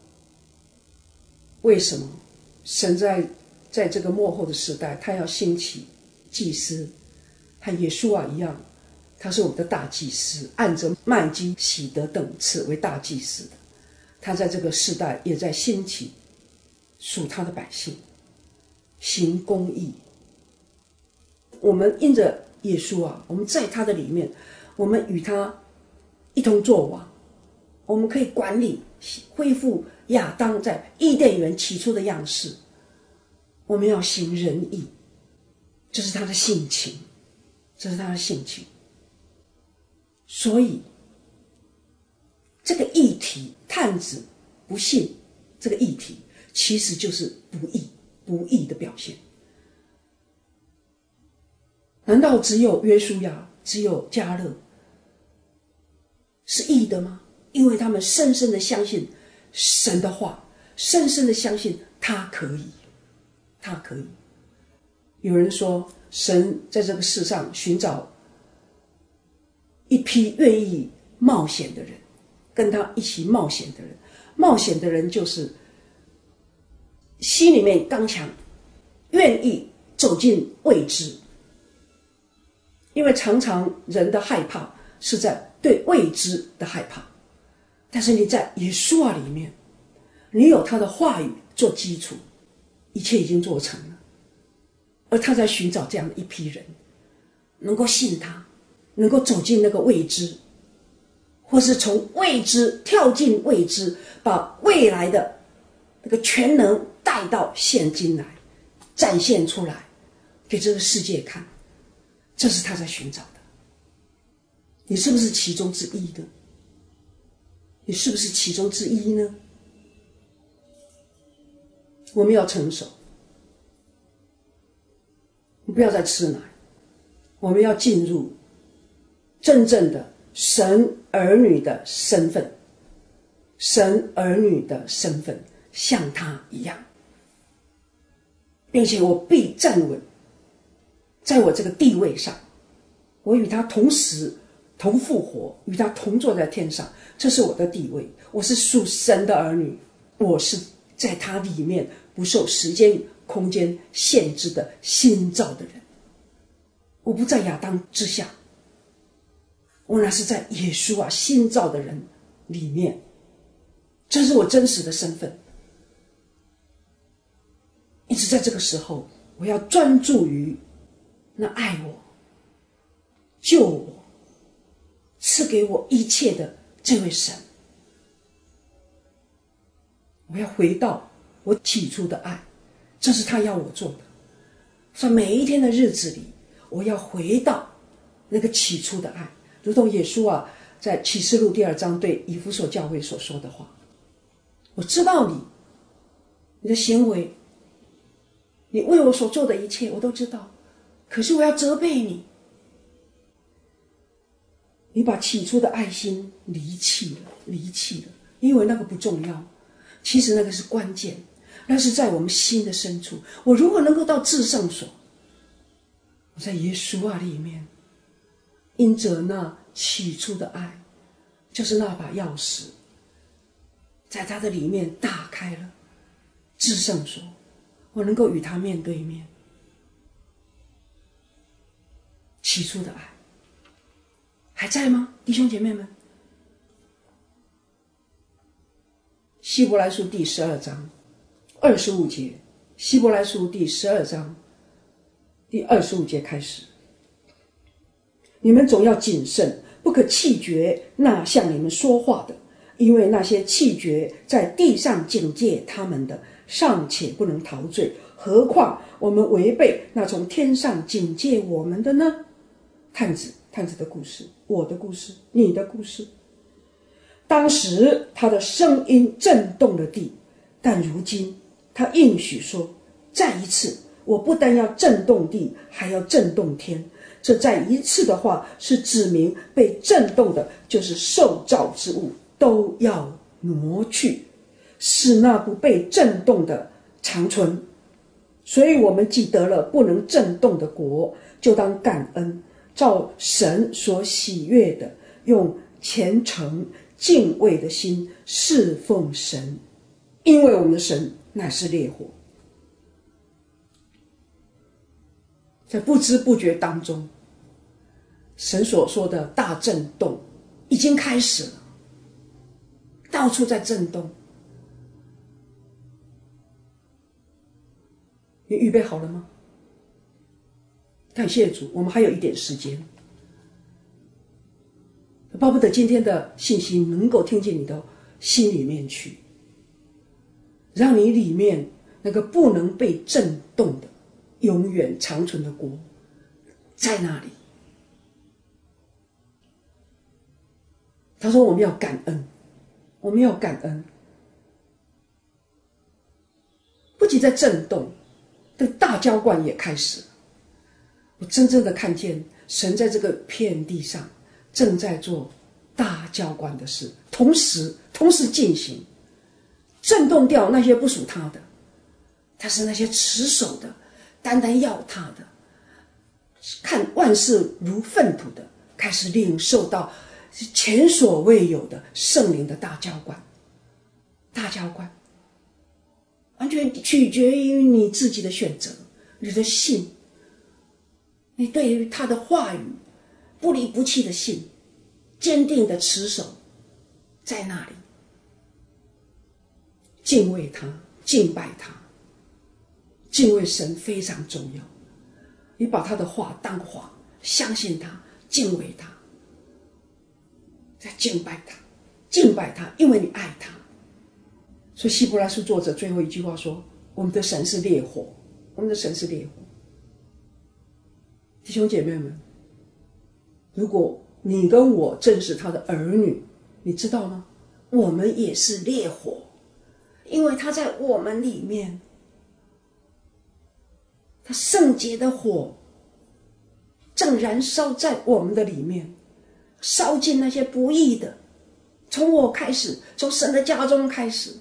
S2: 为什么神在在这个末后的时代，他要兴起祭司，和耶稣啊一样，他是我们的大祭司，按着麦基洗德等次为大祭司的。他在这个世代也在兴起属他的百姓，行公义。我们因着耶稣啊，我们在他的里面，我们与他一同作王，我们可以管理恢复亚当在伊甸园起初的样式。我们要行仁义，这是他的性情，这是他的性情。所以这个议题，探子不信这个议题，其实就是不义，不义的表现。难道只有约书亚，只有迦勒是义的吗？因为他们深深的相信神的话，深深的相信他可以，他可以。有人说，神在这个世上寻找一批愿意冒险的人，跟他一起冒险的人。冒险的人就是心里面刚强，愿意走进未知。因为常常人的害怕是在对未知的害怕，但是你在耶稣啊里面，你有他的话语做基础，一切已经做成了。而他在寻找这样的一批人，能够信他，能够走进那个未知，或是从未知跳进未知，把未来的那个全能带到现今来，展现出来给这个世界看。这是他在寻找的。你是不是其中之一呢？你是不是其中之一呢？我们要成熟，不要再吃奶，我们要进入真正的神儿女的身份，神儿女的身份像他一样，并且我必站稳在我这个地位上，我与他同死同复活，与他同坐在天上，这是我的地位。我是属神的儿女，我是在他里面不受时间空间限制的新造的人。我不在亚当之下，我那是在耶稣啊新造的人里面，这是我真实的身份。一直在这个时候，我要专注于那爱我、救我、赐给我一切的这位神。我要回到我起初的爱，这是他要我做的。所以每一天的日子里，我要回到那个起初的爱，如同耶稣啊在启示录第二章对以弗所教会所说的话。我知道你，你的行为，你为我所做的一切我都知道，可是我要责备你，你把起初的爱心离弃了，离弃了，因为那个不重要，其实那个是关键，那是在我们心的深处。我如果能够到至圣所，我在耶稣啊里面， 因着那起初的爱，就是那把钥匙，在他的里面打开了。至圣说，我能够与他面对面。起初的爱还在吗，弟兄姐妹们？希伯来书第十二章二十五节，希伯来书第十二章第二十五节开始，你们总要谨慎，不可弃绝那向你们说话的，因为那些弃绝在地上警戒他们的，尚且不能逃罪，何况我们违背那从天上警戒我们的呢？探子，探子的故事，我的故事，你的故事。当时他的声音震动了地，但如今他应许说，再一次，我不但要震动地，还要震动天。这再一次的话是指明被震动的就是受造之物都要挪去，使那不被震动的长存。所以我们既得了不能震动的国，就当感恩，照神所喜悦的，用虔诚敬畏的心侍奉神，因为我们的神乃是烈火。在不知不觉当中，神所说的大震动已经开始了，到处在震动。你预备好了吗？感谢主，我们还有一点时间。巴不得今天的信息能够听进你的心里面去，让你里面那个不能被震动的永远长存的国在那里。他说我们要感恩，我们要感恩。不仅在震动，这个大浇灌也开始了。我真正的看见神在这个片地上正在做大浇灌的事，同时同时进行，震动掉那些不属他的，他是那些持守的，单单要他的，看万事如粪土的，开始领受到前所未有的圣灵的大浇灌。大浇灌完全取决于你自己的选择，你的信，你对于他的话语不离不弃的信，坚定的持守在那里，敬畏他，敬拜他。敬畏神非常重要，你把他的话当话，相信他，敬畏他，再敬拜他，敬拜他，因为你爱他。所以希伯来书作者最后一句话说，我们的神是烈火，我们的神是烈火。弟兄姐妹们，如果你跟我正是他的儿女，你知道吗？我们也是烈火，因为他在我们里面，他圣洁的火正燃烧在我们的里面，烧尽那些不义的，从我开始，从神的家中开始，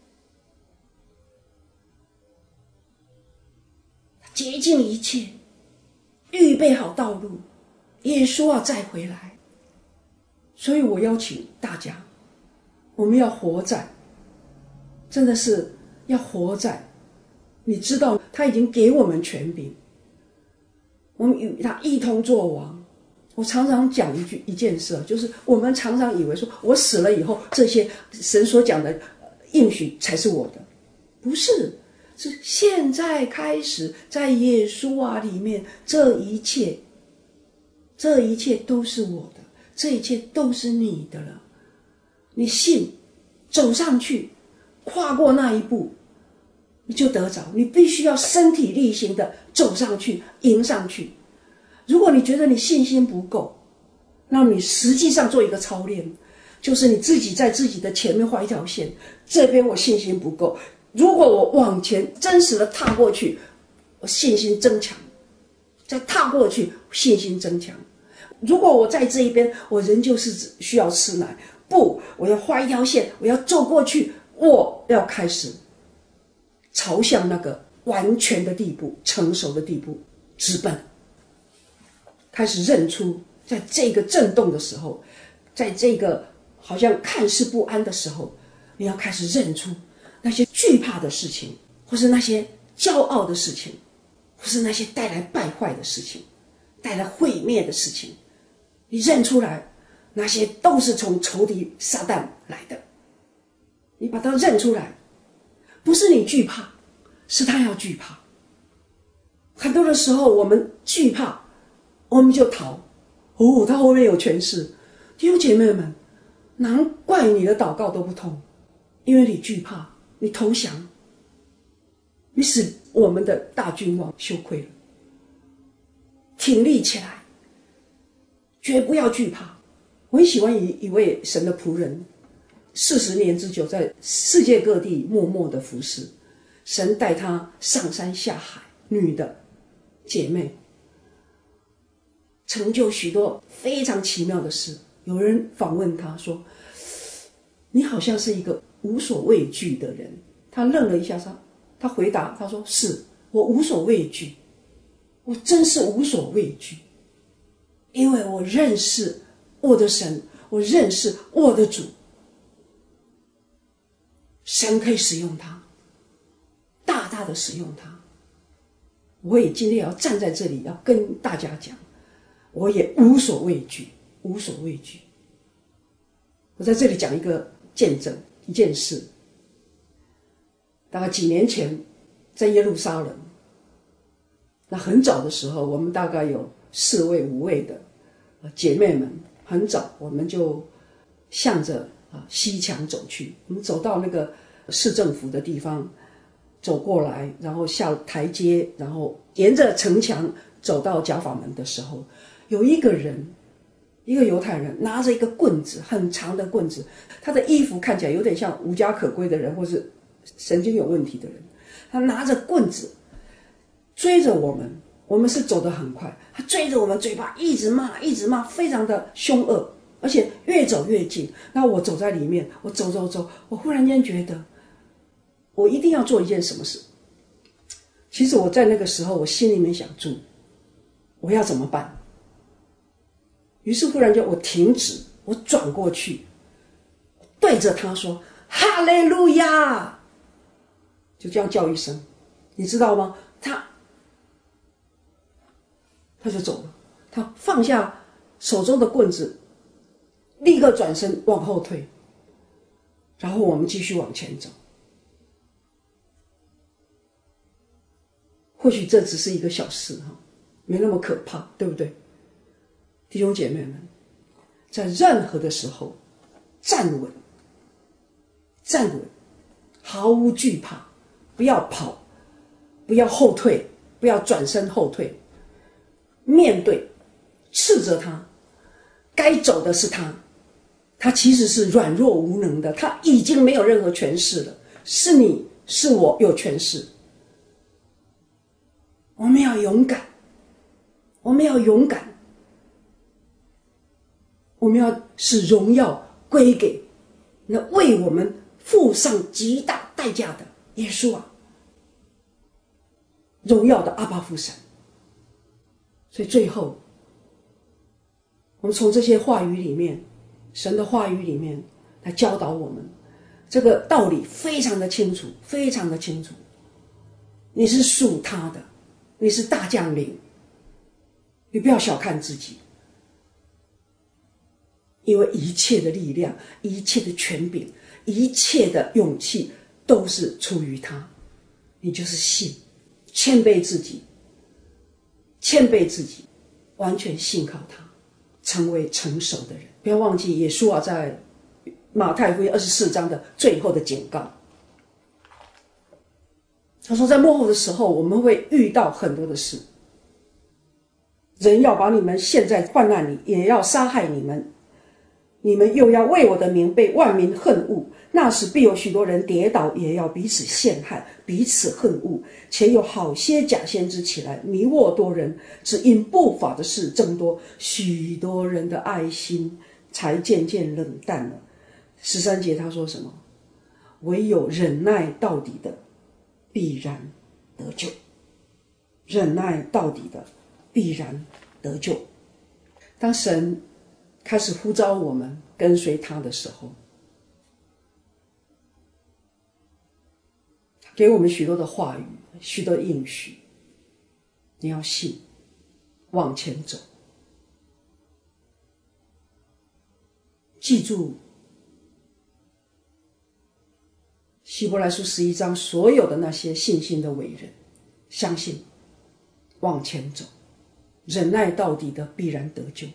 S2: 洁净一切，预备好道路，耶稣要再回来。所以我邀请大家，我们要活在，真的是要活在，你知道他已经给我们权柄，我们与他一同作王。我常常讲一句一件事，就是我们常常以为说我死了以后，这些神所讲的应许才是我的，不是，是现在开始在耶稣啊里面，这一切这一切都是我的，这一切都是你的了。你信，走上去，跨过那一步，你就得着。你必须要身体力行的走上去，迎上去。如果你觉得你信心不够，那么你实际上做一个操练，就是你自己在自己的前面画一条线，这边我信心不够，如果我往前真实的踏过去，我信心增强，再踏过去，信心增强。如果我在这一边，我仍旧是需要吃奶，不，我要画一条线，我要走过去，我要开始朝向那个完全的地步，成熟的地步直奔，开始认出在这个震动的时候，在这个好像看似不安的时候，你要开始认出那些惧怕的事情，或是那些骄傲的事情，或是那些带来败坏的事情，带来毁灭的事情。你认出来，那些都是从仇敌撒旦来的。你把它认出来，不是你惧怕，是他要惧怕。很多的时候我们惧怕，我们就逃。哦，他后面有权势。弟兄姐妹们，难怪你的祷告都不通，因为你惧怕，你投降，你使我们的大君王羞愧了。挺立起来，绝不要惧怕。我很喜欢一一位神的仆人，四十年之久在世界各地默默的服侍，神带他上山下海，女的姐妹成就许多非常奇妙的事。有人访问他说，你好像是一个无所畏惧的人。他愣了一下，他回答，他说，是，我无所畏惧，我真是无所畏惧，因为我认识我的神，我认识我的主。神可以使用他，大大的使用他。我也今天要站在这里，要跟大家讲，我也无所畏惧，无所畏惧。我在这里讲一个见证，一件事。大概几年前，在耶路撒冷，那很早的时候，我们大概有四位、五位的姐妹们，很早我们就向着啊西墙走去。我们走到那个市政府的地方，走过来，然后下台阶，然后沿着城墙走到甲法门的时候，有一个人，一个犹太人拿着一个棍子，很长的棍子，他的衣服看起来有点像无家可归的人，或是神经有问题的人。他拿着棍子追着我们，我们是走得很快，他追着我们嘴巴一直骂，一直骂，非常的凶恶，而且越走越近。那我走在里面，我走走走，我忽然间觉得我一定要做一件什么事。其实我在那个时候，我心里面想住，我要怎么办？于是忽然间我停止，我转过去，对着他说哈利路亚，就这样叫一声，你知道吗？他他就走了，他放下手中的棍子，立刻转身往后退，然后我们继续往前走。或许这只是一个小事，没那么可怕，对不对？弟兄姐妹们，在任何的时候站稳，站稳，毫无惧怕，不要跑，不要后退，不要转身后退，面对，斥责他，该走的是他，他其实是软弱无能的，他已经没有任何权势了，是你是我有权势。我们要勇敢，我们要勇敢，我们要使荣耀归给那为我们付上极大代价的耶稣啊，荣耀的阿爸父神。所以最后我们从这些话语里面，神的话语里面来教导我们，这个道理非常的清楚，非常的清楚。你是属他的，你是大将领，你不要小看自己，因为一切的力量，一切的权柄，一切的勇气都是出于他。你就是信，谦卑自己，谦卑自己，完全信靠他，成为成熟的人。不要忘记耶稣啊，在马太福音二十四章的最后的警告，他说在末后的时候，我们会遇到很多的事，人要把你们陷在患难里，也要杀害你们，你们又要为我的名被万民恨恶，那时必有许多人跌倒，也要彼此陷害，彼此恨恶，且有好些假先知起来，迷惑多人，只因不法的事增多，许多人的爱心才渐渐冷淡了。十三节他说什么？唯有忍耐到底的必然得救，忍耐到底的必然得救。 当神开始呼召我们跟随他的时候，给我们许多的话语，许多应许，你要信，往前走。记住希伯来书十一章所有的那些信心的伟人，相信往前走，忍耐到底的必然得救。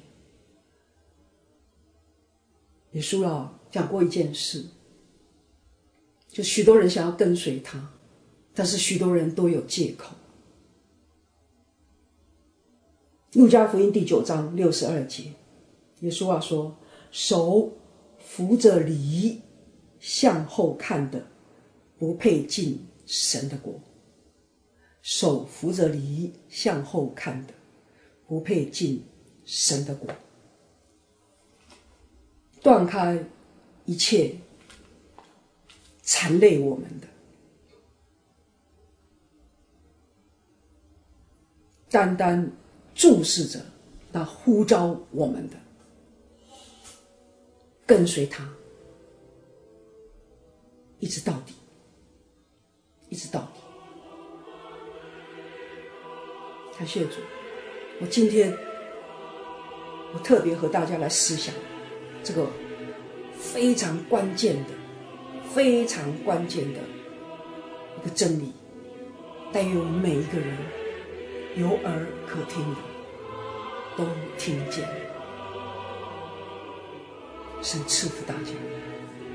S2: 耶稣啊讲过一件事，就许多人想要跟随他，但是许多人都有借口。路加福音第九章六十二节，耶稣啊说，手扶着犁向后看的，不配进神的国。手扶着犁向后看的，不配进神的国。断开一切缠累我们的，单单注视着那呼召我们的，跟随他，一直到底，一直到底。感谢主，我今天我特别和大家来思想这个非常关键的、非常关键的一个真理，但愿我们每一个人有耳可听的都听见。神赐福大家。